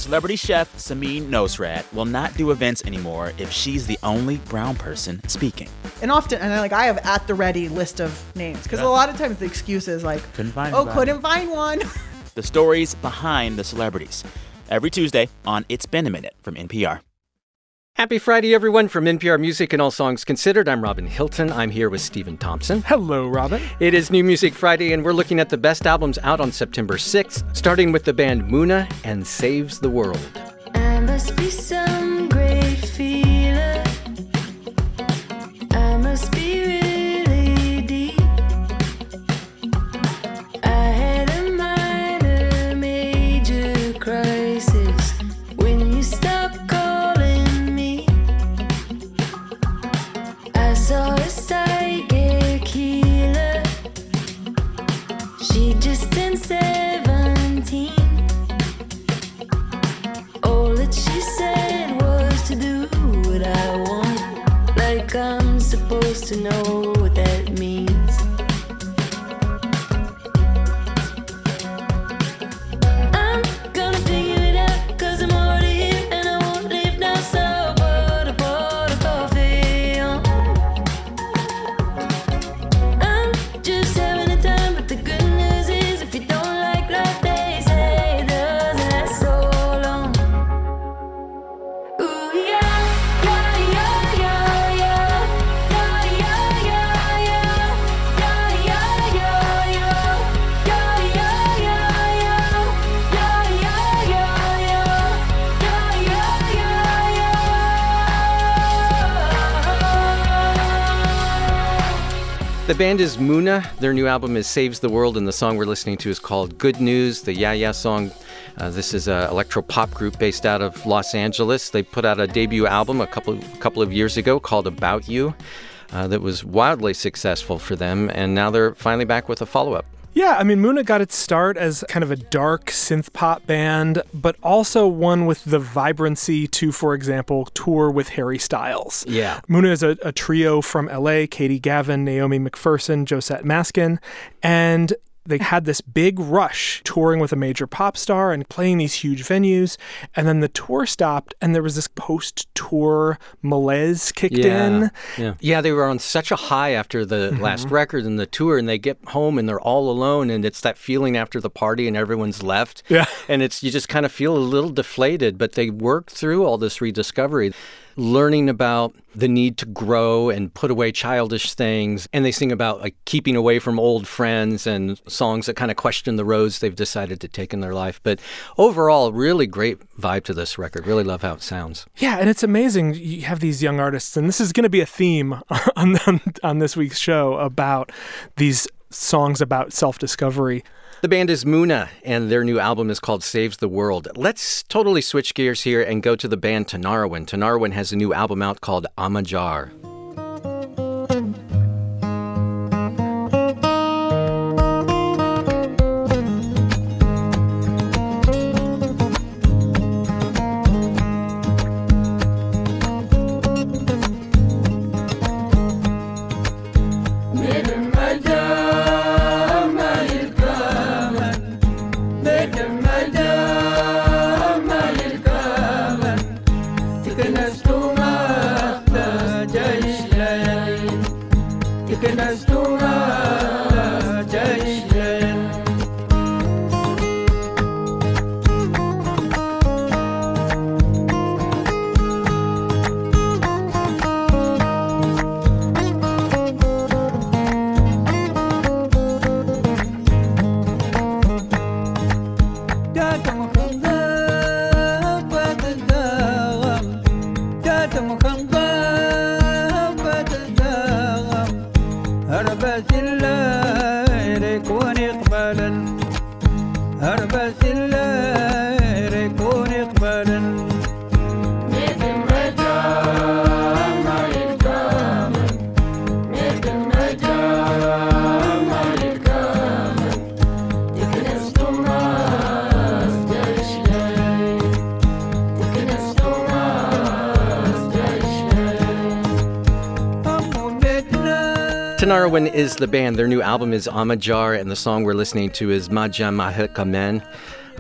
Celebrity chef Samin Nosrat will not do events anymore if she's the only brown person speaking. And often, I have at the ready list of names because a lot of times the excuse is like, couldn't find one. The stories behind the celebrities. Every Tuesday on It's Been a Minute from NPR. Happy Friday, everyone. From NPR Music and All Songs Considered, I'm Robin Hilton. I'm here with Stephen Thompson. Hello, Robin. It is New Music Friday, and we're looking at the best albums out on September 6th, starting with the band Muna and Saves the World. I must be some great feeler. I must be really deep. I had a minor major crisis when you stopped calling me. I saw a psychic healer. She just turned 17. All that she said was to do what I want, like I'm supposed to know what that means. I'm gonna figure it out, 'cause I'm already here and I won't leave now, so put a pot of coffee on. I'm just having a time, but the good news is if you don't like life, they say it doesn't last so long. Ooh, yeah, yeah, yeah, yeah, yeah, yeah, yeah, yeah, yeah, yeah, yeah, yeah, yeah, yeah, yeah, yeah, The band is Muna. Their new album is Saves the World, and the song we're listening to is called Good News, the Yeah Yeah song. This is an electro-pop group based out of Los Angeles. They put out a debut album a couple of years ago called About You that was wildly successful for them, and now they're finally back with a follow-up. Yeah, Muna got its start as kind of a dark synth pop band, but also one with the vibrancy to, for example, tour with Harry Styles. Yeah. Muna is a trio from LA, Katie Gavin, Naomi McPherson, Josette Maskin, and they had this big rush touring with a major pop star and playing these huge venues. And then the tour stopped and there was this post-tour malaise kicked in. Yeah, they were on such a high after the last record and the tour, and they get home and they're all alone, and it's that feeling after the party and everyone's left. Yeah. And you just kind of feel a little deflated, but they work through all this rediscovery, learning about the need to grow and put away childish things. And they sing about keeping away from old friends and songs that kind of question the roads they've decided to take in their life. But overall, really great vibe to this record. Really love how it sounds. Yeah, and it's amazing. You have these young artists, and this is going to be a theme on this week's show about these songs about self-discovery. The band is Muna, and their new album is called Saves the World. Let's totally switch gears here and go to the band Tinariwen. Tinariwen has a new album out called Amajar. Tinariwen is the band. Their new album is Amajar, and the song we're listening to is Maja Mahikamen.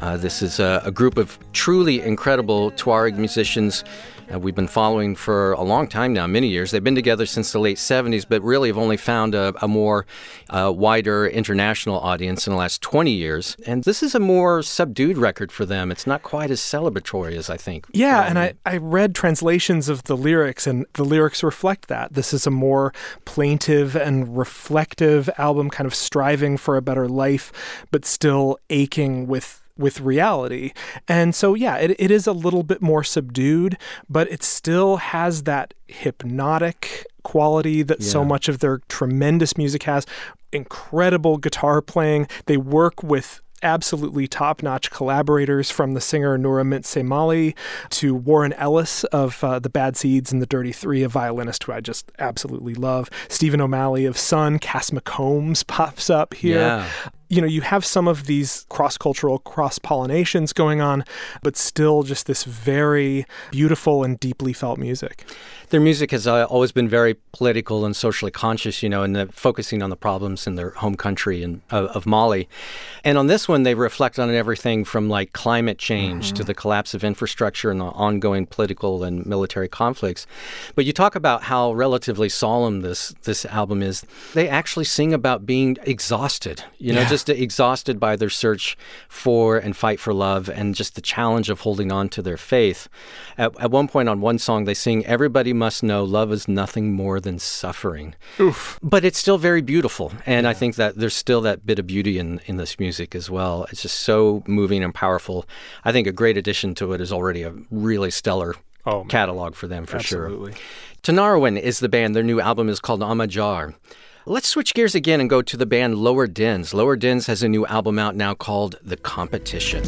This is a group of truly incredible Tuareg musicians we've been following for a long time now, many years. They've been together since the late 70s, but really have only found a more wider international audience in the last 20 years. And this is a more subdued record for them. It's not quite as celebratory as I think. Yeah, and I read translations of the lyrics, and the lyrics reflect that. This is a more plaintive and reflective album, kind of striving for a better life, but still aching with reality. And so, yeah, it is a little bit more subdued, but it still has that hypnotic quality that so much of their tremendous music has. Incredible guitar playing. They work with absolutely top-notch collaborators, from the singer Noura Mintze-Mali to Warren Ellis of the Bad Seeds and the Dirty Three, a violinist who I just absolutely love. Stephen O'Malley of Sun, Cass McCombs pops up here. Yeah. You know, you have some of these cross-cultural cross-pollinations going on, but still just this very beautiful and deeply felt music. Their music has always been very political and socially conscious, and focusing on the problems in their home country of Mali. And on this one, they reflect on everything from like climate change to the collapse of infrastructure and the ongoing political and military conflicts. But you talk about how relatively solemn this album is. They actually sing about being exhausted, just exhausted by their search for and fight for love and just the challenge of holding on to their faith. At one point on one song, they sing, "Everybody must know love is nothing more than suffering." Oof. But it's still very beautiful. And I think that there's still that bit of beauty in this music as well. It's just so moving and powerful. I think a great addition to it is already a really stellar catalog for them, for Absolutely. sure. Tanarwin is the band. Their new album is called Amajar. Let's switch gears again and go to the band Lower Dens. Lower Dens has a new album out now called The Competition.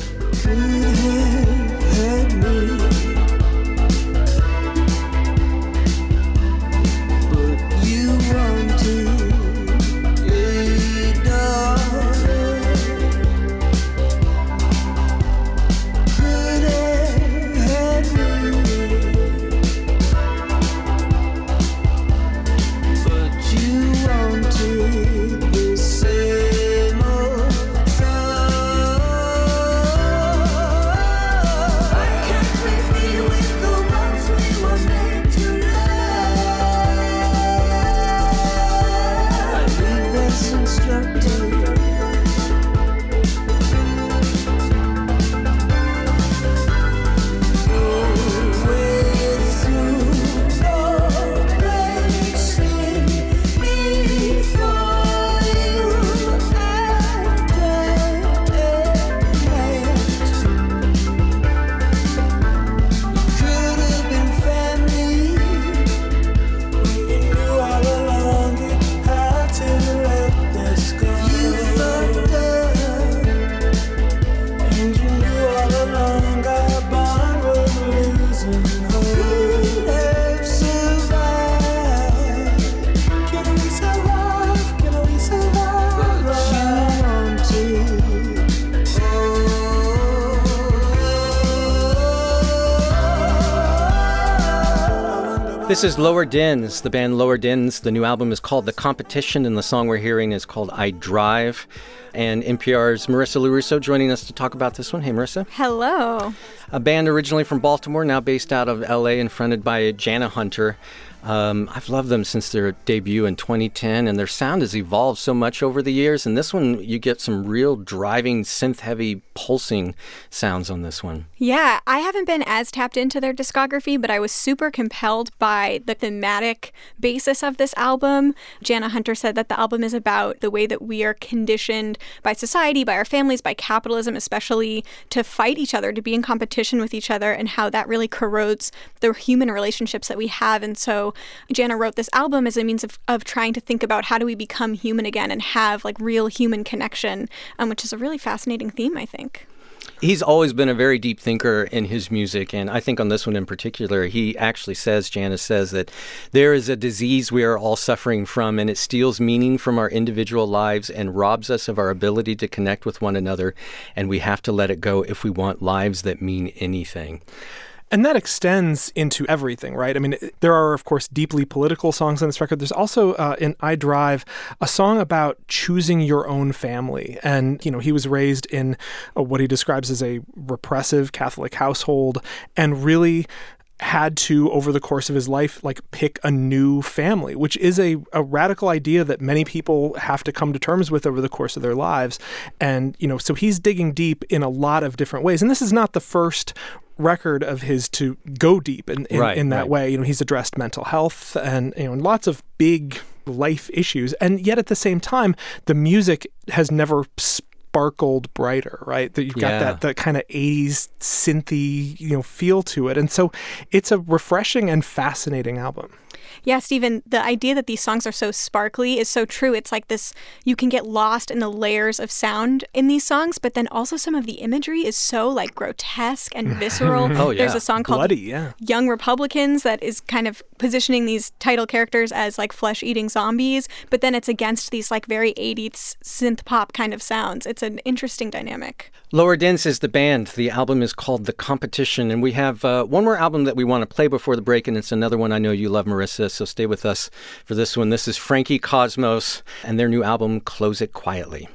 This is Lower Dens, the band Lower Dens. The new album is called The Competition, and the song we're hearing is called I Drive. And NPR's Marissa LaRusso joining us to talk about this one. Hey, Marissa. Hello. A band originally from Baltimore, now based out of L.A. and fronted by Jana Hunter. I've loved them since their debut in 2010, and their sound has evolved so much over the years. And this one, you get some real driving, synth-heavy, pulsing sounds on this one. Yeah, I haven't been as tapped into their discography, but I was super compelled by the thematic basis of this album. Jana Hunter said that the album is about the way that we are conditioned by society, by our families, by capitalism especially, to fight each other, to be in competition with each other, and how that really corrodes the human relationships that we have. And so Jana wrote this album as a means of trying to think about how do we become human again and have like real human connection, which is a really fascinating theme, I think. He's always been a very deep thinker in his music, and I think on this one in particular, he actually says, Jana says, that there is a disease we are all suffering from, and it steals meaning from our individual lives and robs us of our ability to connect with one another, and we have to let it go if we want lives that mean anything. And that extends into everything, right? I mean, there are, of course, deeply political songs on this record. There's also, in I Drive, a song about choosing your own family. And, you know, he was raised in what he describes as a repressive Catholic household and really had to, over the course of his life, like pick a new family, which is a radical idea that many people have to come to terms with over the course of their lives. And, you know, so he's digging deep in a lot of different ways. And this is not the first record of his to go deep in that way. You know, he's addressed mental health and, you know, lots of big life issues. And yet at the same time, the music has never sparkled brighter, right? That you've got that kind of 80s synthy, you know, feel to it. And so it's a refreshing and fascinating album. Yeah, Stephen, the idea that these songs are so sparkly is so true. It's like this, you can get lost in the layers of sound in these songs, but then also some of the imagery is so like grotesque and visceral. There's a song called Bloody, Young Republicans that is kind of positioning these title characters as like flesh-eating zombies, but then it's against these like very 80s synth pop kind of sounds. It's an interesting dynamic. Lower Dens is the band. The album is called The Competition, and we have one more album that we want to play before the break, and it's another one I know you love, Marissa, so stay with us for this one. This is Frankie Cosmos and their new album, Close It Quietly.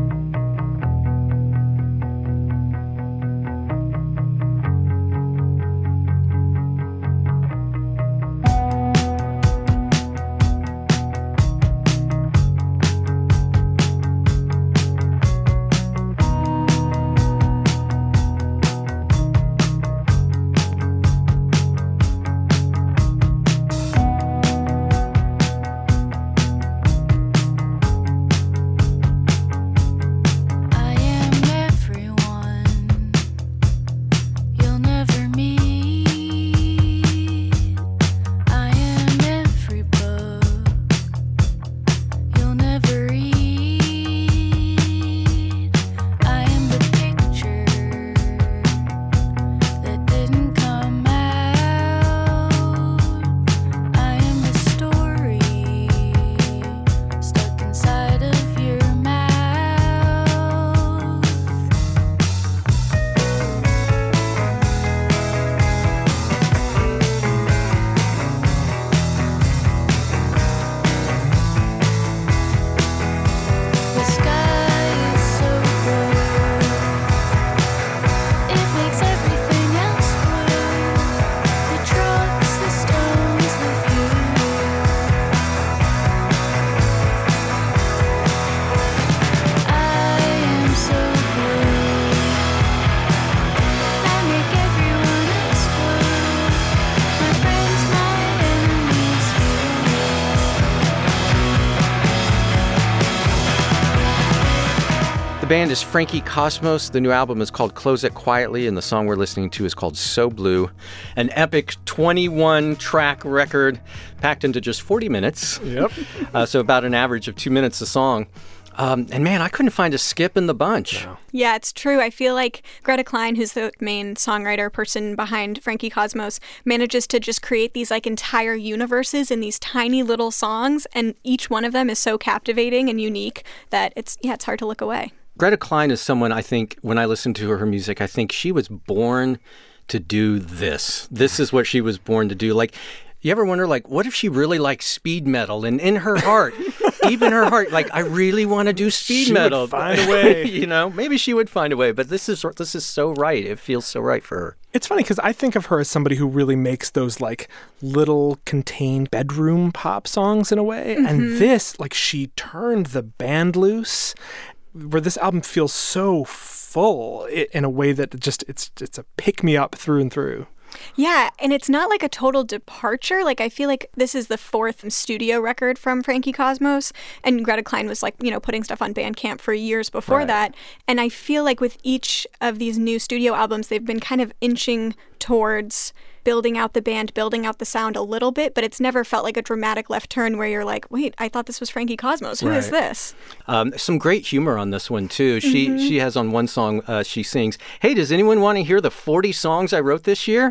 The band is Frankie Cosmos. The new album is called Close It Quietly, and the song we're listening to is called So Blue. An epic 21-track record packed into just 40 minutes. Yep. So about an average of 2 minutes a song. And man, I couldn't find a skip in the bunch. No. Yeah, it's true. I feel like Greta Klein, who's the main songwriter person behind Frankie Cosmos, manages to just create these like entire universes in these tiny little songs, and each one of them is so captivating and unique that it's hard to look away. Greta Klein is someone, I think, when I listen to her music, I think she was born to do this. This is what she was born to do. Like, you ever wonder, like, what if she really likes speed metal? And in her heart, even her heart, like, I really want to do speed metal. Would find a way. You know, maybe she would find a way. But this is so right. It feels so right for her. It's funny because I think of her as somebody who really makes those like little contained bedroom pop songs in a way. Mm-hmm. And this, like, she turned the band loose, where this album feels so full in a way that just it's a pick-me-up through and through. Yeah, and it's not like a total departure. Like, I feel like this is the fourth studio record from Frankie Cosmos, and Greta Klein was, like, you know, putting stuff on Bandcamp for years before that. And I feel like with each of these new studio albums, they've been kind of inching towards building out the band, building out the sound a little bit, but it's never felt like a dramatic left turn where you're like, wait, I thought this was Frankie Cosmos. Who is this? Some great humor on this one, too. She has on one song, she sings, "Hey, does anyone want to hear the 40 songs I wrote this year?"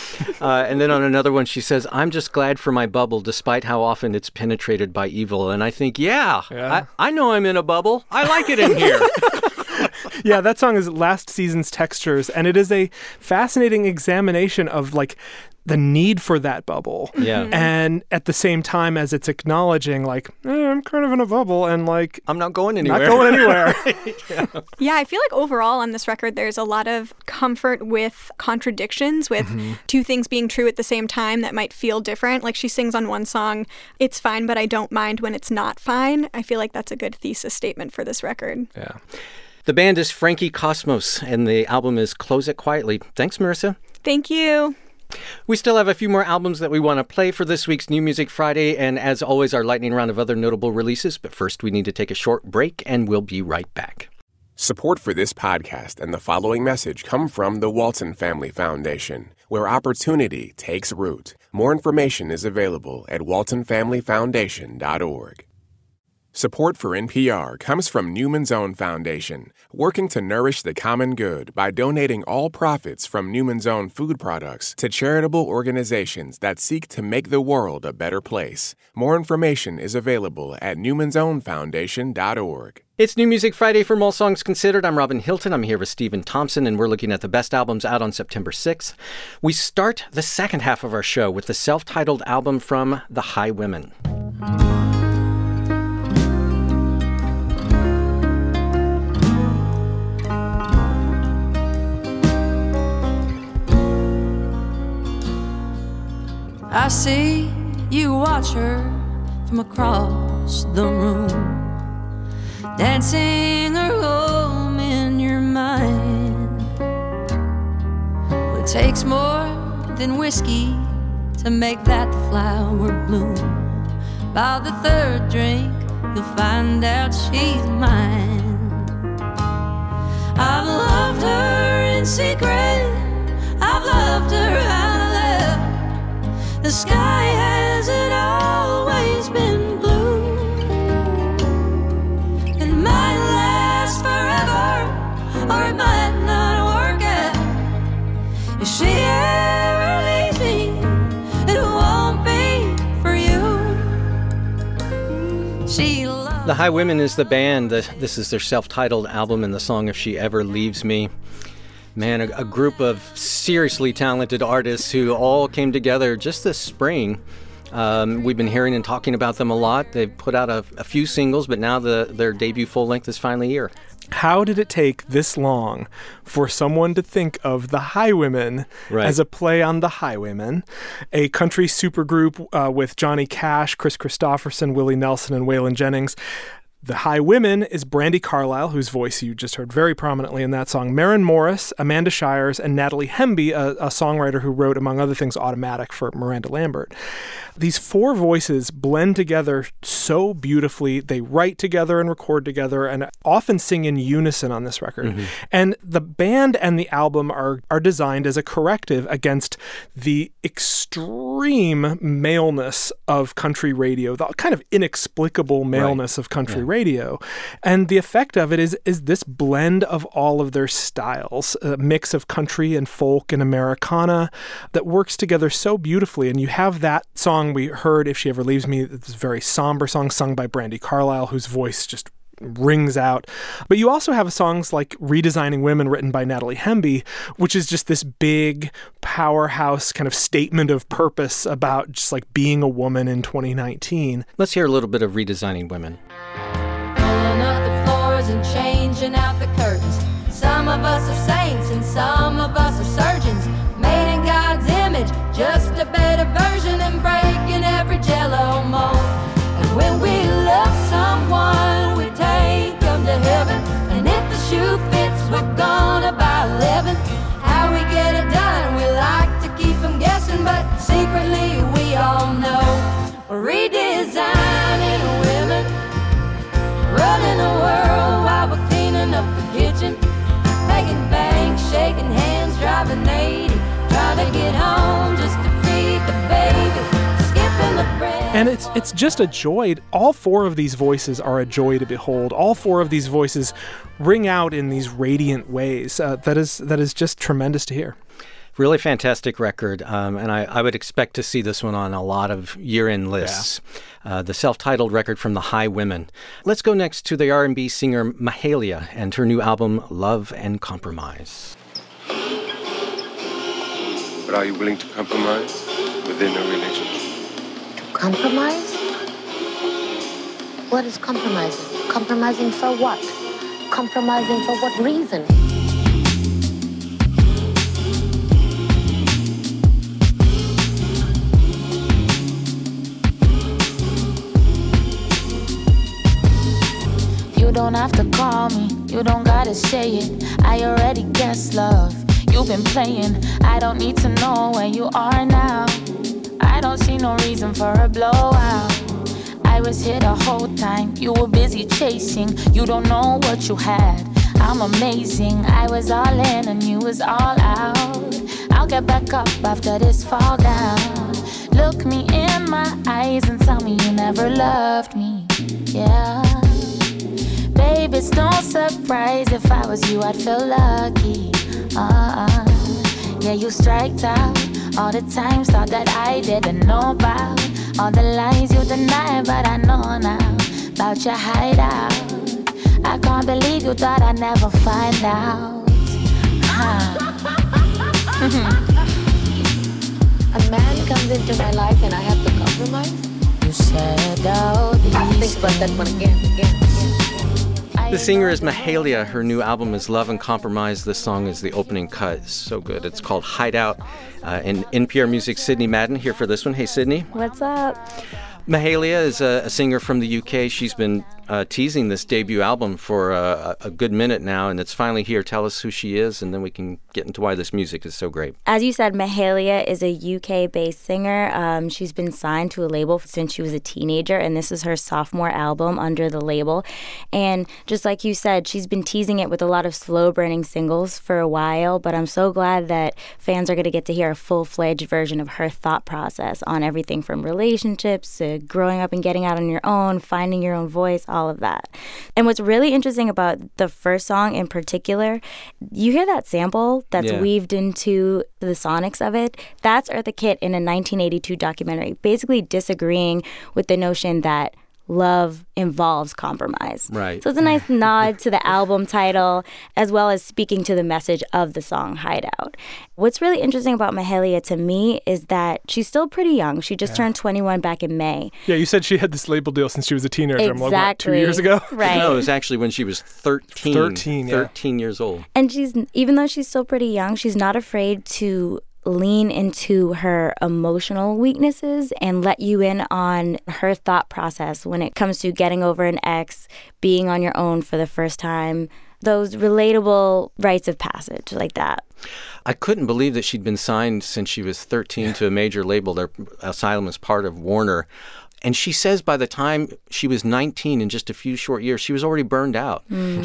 And then on another one, she says, "I'm just glad for my bubble, despite how often it's penetrated by evil." And I think, I know I'm in a bubble. I like it in here. Yeah, that song is Last Season's Textures, and it is a fascinating examination of like the need for that bubble. Yeah. And at the same time as it's acknowledging like, I'm kind of in a bubble and like I'm not going anywhere. Not going anywhere. Yeah, I feel like overall on this record, there's a lot of comfort with contradictions, with two things being true at the same time that might feel different. Like she sings on one song, it's fine, but I don't mind when it's not fine. I feel like that's a good thesis statement for this record. Yeah. The band is Frankie Cosmos, and the album is Close It Quietly. Thanks, Marissa. Thank you. We still have a few more albums that we want to play for this week's New Music Friday, and as always, our lightning round of other notable releases. But first, we need to take a short break, and we'll be right back. Support for this podcast and the following message come from the Walton Family Foundation, where opportunity takes root. More information is available at waltonfamilyfoundation.org. Support for NPR comes from Newman's Own Foundation, working to nourish the common good by donating all profits from Newman's Own food products to charitable organizations that seek to make the world a better place. More information is available at newmansownfoundation.org. It's New Music Friday from All Songs Considered. I'm Robin Hilton. I'm here with Stephen Thompson, and we're looking at the best albums out on September 6th. We start the second half of our show with the self-titled album from The Highwomen. I see you watch her from across the room, dancing her home in your mind. It takes more than whiskey to make that flower bloom. By the third drink, you'll find out she's mine. I've loved her in secret, I've loved her out of love. The sky hasn't always been blue. It might last forever, or it might not work out. If she ever leaves me, it won't be for you. She loves. The Highwomen is the band. This is their self-titled album, and the song If She Ever Leaves Me. Man, a group of seriously talented artists who all came together just this spring. We've been hearing and talking about them a lot. They've put out a few singles, but now their debut full-length is finally here. How did it take this long for someone to think of the Highwomen as a play on the Highwaymen, a country supergroup with Johnny Cash, Chris Christopherson, Willie Nelson, and Waylon Jennings? The Highwomen is Brandi Carlile, whose voice you just heard very prominently in that song, Maren Morris, Amanda Shires, and Natalie Hemby, a songwriter who wrote, among other things, Automatic for Miranda Lambert. These four voices blend together so beautifully. They write together and record together and often sing in unison on this record. Mm-hmm. And the band and the album are designed as a corrective against the extreme maleness of country radio, the kind of inexplicable maleness of country radio. And the effect of it is this blend of all of their styles, a mix of country and folk and Americana that works together so beautifully. And you have that song we heard, If She Ever Leaves Me, it's a very somber song sung by Brandi Carlile, whose voice just rings out. But you also have songs like Redesigning Women, written by Natalie Hemby, which is just this big powerhouse kind of statement of purpose about just like being a woman in 2019. Let's hear a little bit of Redesigning Women. Pulling up the floors and changing out the curtains. Some of us are saints and some of us are surgeons, made in God's image, just a better version, and breaking every jello mold. And when we love someone, we take them to heaven, and if the shoe fits, we're gonna buy 11. How we get it done, we like to keep them guessing, but secretly we all know we're redesigning women, running the world while we're cleaning up the kitchen, making bank, shaking hands, driving 80, trying to get home just to feed the baby, skipping the bread. And it's just a joy. All four of these voices are a joy to behold. All four of these voices ring out in these radiant ways. That is just tremendous to hear. Really fantastic record, and I would expect to see this one on a lot of year-end lists. Yeah. The self-titled record from the Highwomen. Let's go next to the R&B singer Mahalia and her new album, Love and Compromise. But are you willing to compromise within a relationship? To compromise? What is compromising? Compromising for what? Compromising for what reason? You don't have to call me, you don't gotta say it. I already guess, love, you've been playing. I don't need to know where you are now. I don't see no reason for a blowout. I was here the whole time, you were busy chasing. You don't know what you had, I'm amazing. I was all in and you was all out. I'll get back up after this fall down. Look me in my eyes and tell me you never loved me, yeah. Babe, it's no surprise, if I was you, I'd feel lucky. Yeah, you striked out all the times, thought that I didn't know about all the lies you deny, but I know now about your hideout. I can't believe you thought I'd never find out. A man comes into my life and I have to compromise? You said all these think about that one again. The singer is Mahalia. Her new album is Love and Compromise. This song is the opening cut. It's so good. It's called Hideout. In NPR Music, Sydney Madden here for this one. Hey, Sydney. What's up? Mahalia is a singer from the UK. She's been teasing this debut album for a good minute now, and it's finally here. Tell us who she is, and then we can get into why this music is so great. As you said, Mahalia is a UK-based singer. She's been signed to a label since she was a teenager, and this is her sophomore album under the label. And just like you said, she's been teasing it with a lot of slow-burning singles for a while, but I'm so glad that fans are going to get to hear a full-fledged version of her thought process on everything from relationships to growing up and getting out on your own, finding your own voice, all of that. And what's really interesting about the first song in particular, you hear that sample that's weaved into the sonics of it. That's Eartha Kitt in a 1982 documentary, basically disagreeing with the notion that love involves compromise. Right. So it's a nice nod to the album title, as well as speaking to the message of the song Hideout. What's really interesting about Mahalia to me is that she's still pretty young. She just turned 21 back in May. Yeah, you said she had this label deal since she was a teenager. Exactly. I'm like, what, 2 years ago? Right. No, it was actually when she was 13. 13 years old. And even though she's still pretty young, she's not afraid to lean into her emotional weaknesses and let you in on her thought process when it comes to getting over an ex, being on your own for the first time, those relatable rites of passage like that. I couldn't believe that she'd been signed since she was 13 to a major label. Their Asylum is part of Warner. And she says by the time she was 19, in just a few short years, she was already burned out.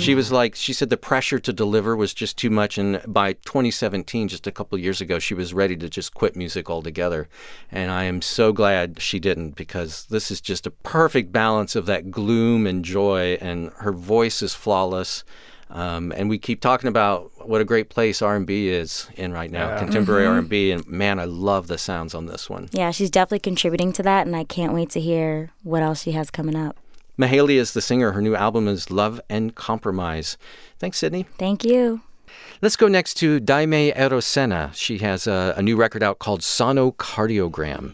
She said the pressure to deliver was just too much. And by 2017, just a couple of years ago, she was ready to just quit music altogether. And I am so glad she didn't, because this is just a perfect balance of that gloom and joy. And her voice is flawless. And we keep talking about what a great place R&B is in right now, contemporary R&B. And man, I love the sounds on this one. Yeah, she's definitely contributing to that, and I can't wait to hear what else she has coming up. Mahalia is the singer. Her new album is Love and Compromise. Thanks, Sydney. Thank you. Let's go next to Daimé Erosena. She has a new record out called Sonocardiogram.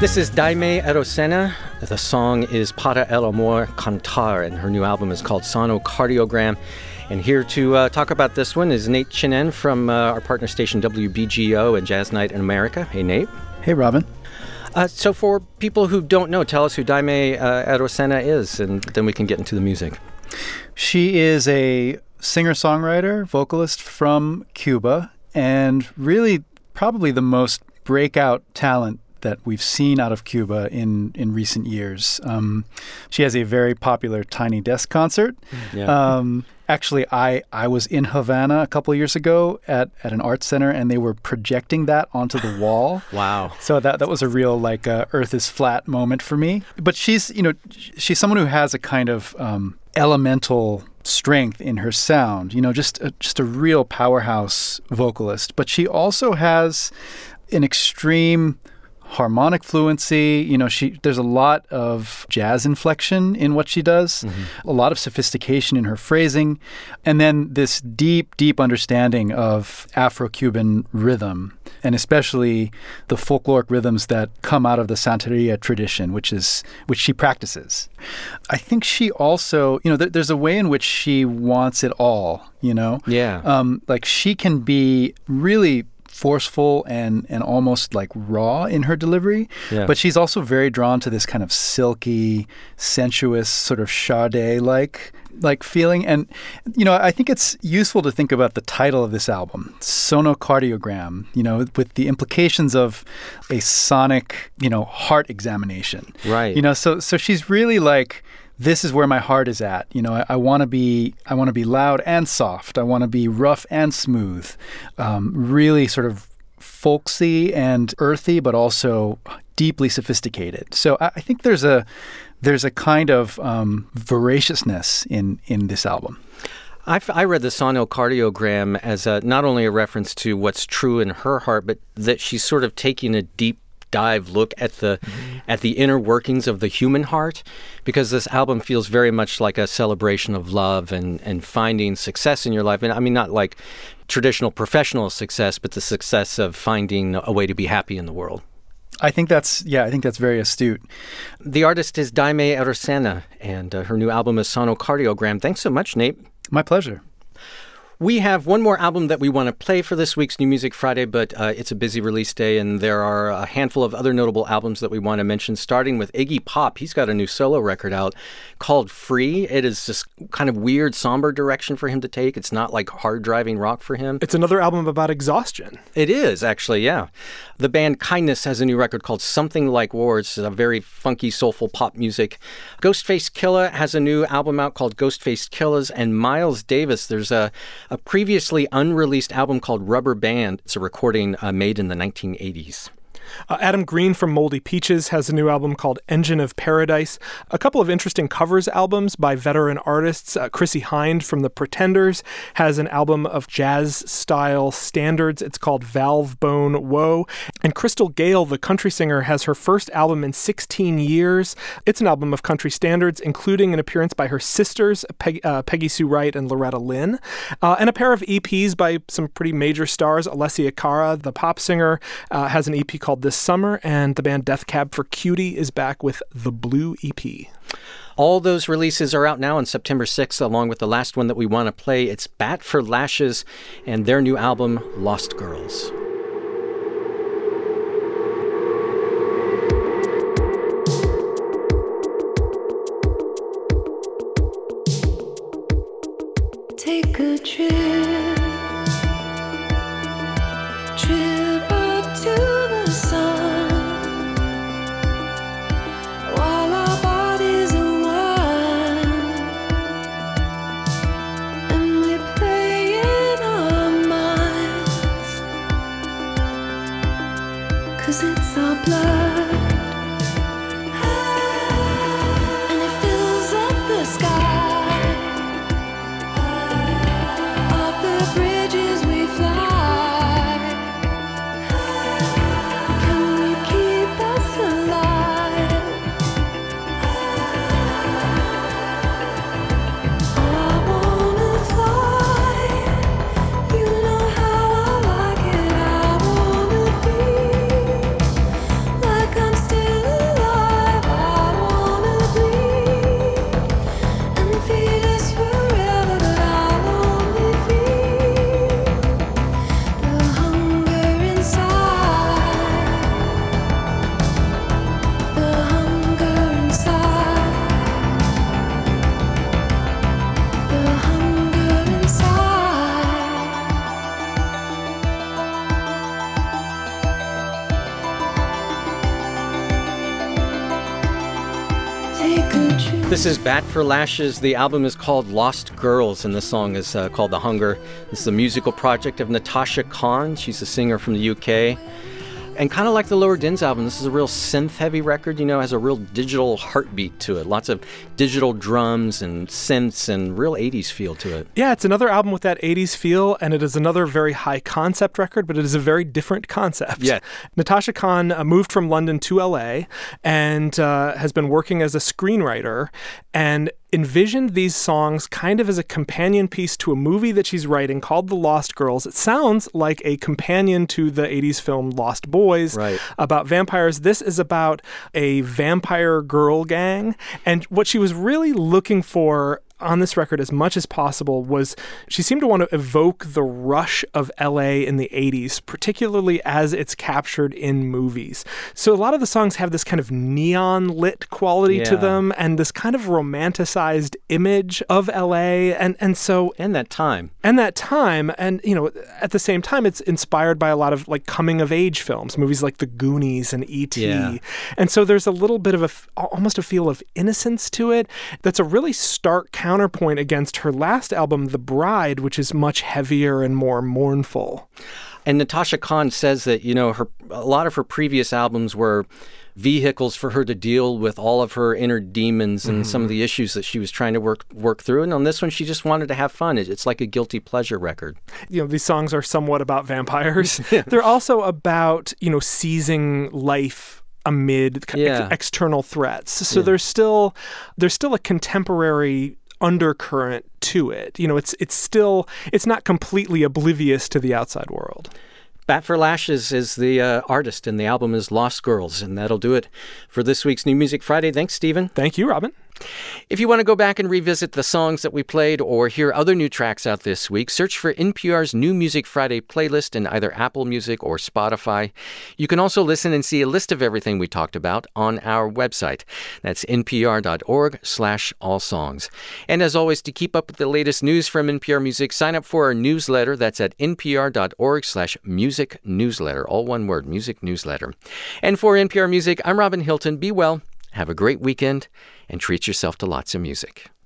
This is Daimé Erosena. The song is Para el Amor Cantar, and her new album is called Sonocardiogram. And here to talk about this one is Nate Chinen from our partner station WBGO and Jazz Night in America. Hey, Nate. Hey, Robin. So for people who don't know, tell us who Daimé Erosena is, and then we can get into the music. She is a singer-songwriter, vocalist from Cuba, and really probably the most breakout talent that we've seen out of Cuba in recent years. She has a very popular Tiny Desk concert. Yeah. Actually, I was in Havana a couple of years ago at an art center, and they were projecting that onto the wall. Wow. So that was a real, like, Earth is flat moment for me. But she's someone who has a kind of elemental strength in her sound, just a real powerhouse vocalist. But she also has an extreme harmonic fluency. There's a lot of jazz inflection in what she does, a lot of sophistication in her phrasing, and then this deep, deep understanding of Afro-Cuban rhythm, and especially the folkloric rhythms that come out of the Santeria tradition, which she practices. I think she also, there's a way in which she wants it all, Yeah. Like she can be really forceful and almost like raw in her delivery, but she's also very drawn to this kind of silky, sensuous, sort of Sade-like feeling. And I think it's useful to think about the title of this album, Sonocardiogram, with the implications of a sonic, heart examination. Right. So she's really like, this is where my heart is at. I want to be loud and soft. I want to be rough and smooth. Really sort of folksy and earthy, but also deeply sophisticated. So I think there's a kind of voraciousness in this album. I read the Sonocardiogram as not only a reference to what's true in her heart, but that she's sort of taking a deep dive look at the inner workings of the human heart, because this album feels very much like a celebration of love and finding success in your life. And I mean, not like traditional professional success, but the success of finding a way to be happy in the world. I think that's very astute. The artist is Daimé Erosena, and her new album is Sonocardiogram. Thanks so much, Nate. My pleasure. We have one more album that we want to play for this week's New Music Friday, but it's a busy release day, and there are a handful of other notable albums that we want to mention, starting with Iggy Pop. He's got a new solo record out called Free. It is this kind of weird, somber direction for him to take. It's not like hard-driving rock for him. It's another album about exhaustion. It is, actually, yeah. The band Kindness has a new record called Something Like War. It's a very funky, soulful pop music. Ghostface Killah has a new album out called Ghostface Killahs, and Miles Davis, there's a previously unreleased album called Rubber Band. It's a recording made in the 1980s. Adam Green from Moldy Peaches has a new album called Engine of Paradise. A couple of interesting covers albums by veteran artists. Chrissie Hynde from The Pretenders has an album of jazz-style standards. It's called Valve Bone Woe. And Crystal Gayle, the country singer, has her first album in 16 years. It's an album of country standards, including an appearance by her sisters, Peggy Sue Wright and Loretta Lynn, and a pair of EPs by some pretty major stars. Alessia Cara, the pop singer, has an EP called This Summer, and the band Death Cab for Cutie is back with the Blue EP. All those releases are out now on September 6th, along with the last one that we want to play. It's Bat for Lashes and their new album, Lost Girls. Take a trip up to the sun, while our bodies are one, and we pray in our minds, 'cause it's our blood, and it fills up the sky. Bridges we fly. Can we keep us alive? I wanna fly. You know how I like it. I wanna feel like This is Bat for Lashes. The album is called Lost Girls, and the song is called The Hunger. This is a musical project of Natasha Khan. She's a singer from the UK. And kind of like the Lower Dins album, this is a real synth-heavy record, has a real digital heartbeat to it. Lots of digital drums and synths and real 80s feel to it. Yeah, it's another album with that 80s feel, and it is another very high-concept record, but it is a very different concept. Yeah. Natasha Khan moved from London to L.A. and has been working as a screenwriter, and envisioned these songs kind of as a companion piece to a movie that she's writing called The Lost Girls. It sounds like a companion to the 80s film Lost Boys about vampires. This is about a vampire girl gang. And what she was really looking for on this record as much as possible was she seemed to want to evoke the rush of LA in the 80s, particularly as it's captured in movies. So a lot of the songs have this kind of neon lit quality to them and this kind of romanticized image of LA and that time. And at the same time it's inspired by a lot of like coming of age films, movies like The Goonies and E.T. Yeah. And so there's a little bit of almost a feel of innocence to it that's a really stark counterpoint against her last album, The Bride, which is much heavier and more mournful. And Natasha Khan says that, a lot of her previous albums were vehicles for her to deal with all of her inner demons and some of the issues that she was trying to work through. And on this one, she just wanted to have fun. It's like a guilty pleasure record. These songs are somewhat about vampires. They're also about, seizing life amid external threats. So there's still a contemporary undercurrent to it. It's not completely oblivious to the outside world. Bat for Lashes is the artist, and the album is Lost Girls, and that'll do it for this week's New Music Friday. Thanks, Stephen. Thank you, Robin. If you want to go back and revisit the songs that we played or hear other new tracks out this week, search for NPR's New Music Friday playlist in either Apple Music or Spotify. You can also listen and see a list of everything we talked about on our website. That's npr.org/allsongs. And as always, to keep up with the latest news from NPR Music, sign up for our newsletter. That's at npr.org/music newsletter. All one word, music newsletter. And for NPR Music, I'm Robin Hilton. Be well, have a great weekend, and treat yourself to lots of music.